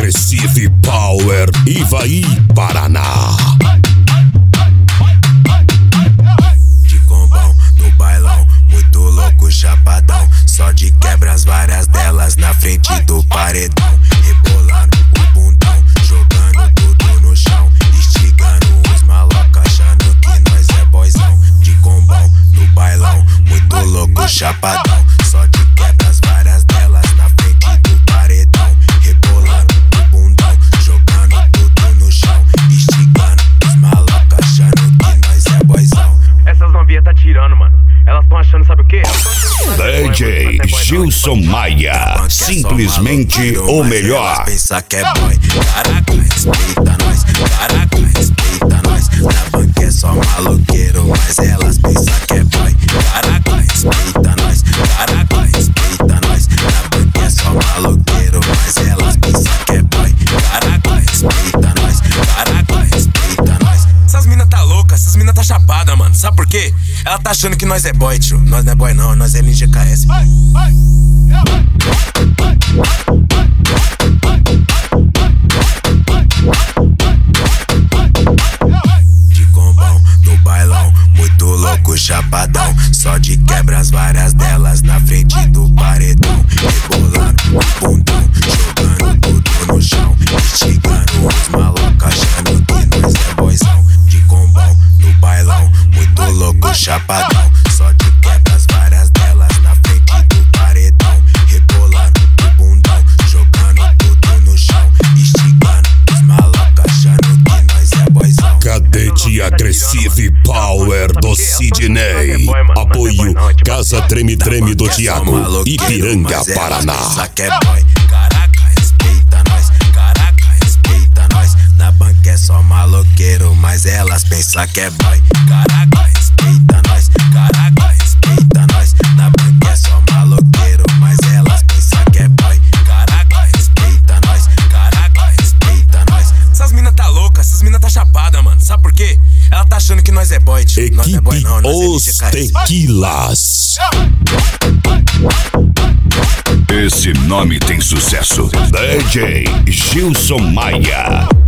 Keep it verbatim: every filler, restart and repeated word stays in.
Agressive Power, Ivaí, Paraná. De combão no bailão, muito louco, chapadão. Só de quebras, várias delas na frente do paredão. Rebolando o bundão, jogando tudo no chão. Instigando os malocas, achando que nós é boizão. De combão no bailão, muito louco, chapadão. Só de quebras, várias delas na frente do paredão. Rebolando o bundão, jogando tudo no chão. Instigando os malocas, achando que nós é boizão. Essas novinhas tá tirando, mano. Elas tão achando, sabe o quê? D J Gilson Maia, simplesmente o melhor. Pensa que é boy, caraca, respeita nós. Caraca, respeita nós. Na banca é só maloqueiro, mas elas pensam que é boy. Caraca, respeita nós. Caraca, respeita nós. Na banca é só maloqueiro, mas elas pensam que é boy. Caraca, respeita nós. Caraca, respeita nós. Essas mina tá louca, essas mina tá chapada, mano. Sabe por quê? Ela tá achando que nós é boy, tio. Nós não é boy não, nós é N G K S. De combão no bailão, muito louco, chapadão. Só de quebras, várias delas na frente do paredão. Rebolando o bundão, jogando tudo no chão. Instigando os malocas, achando que nós é boizão. De combão no bailão, muito louco, chapadão. Só de quebras, várias delas na frente do paredão. Rebolando o bundão, jogando tudo no chão. Instigando os malocas, achando que nós é boizão. Cadete Agressive Power do Sidney. Apoio Casa Treme Treme do Thiago, Ipiranga, Paraná. Que é boy. Caraca, respeita nós. Caraca, respeita nós. Na banca é só maloqueiro, mas elas pensam que é boy. Caraca, respeita nós. Caraca, respeita nós. Na banca é só maloqueiro, mas elas pensam que é boy. Caraca, respeita nós. Caraca, respeita nós. Essas mina tá louca, essas mina tá chapada, mano. Sabe por quê? Ela tá achando que nós é boy, tio. Nós não é boy Equipe não, nós é Os N G K S. Tequilas. Esse nome tem sucesso. D J Gilson Maia.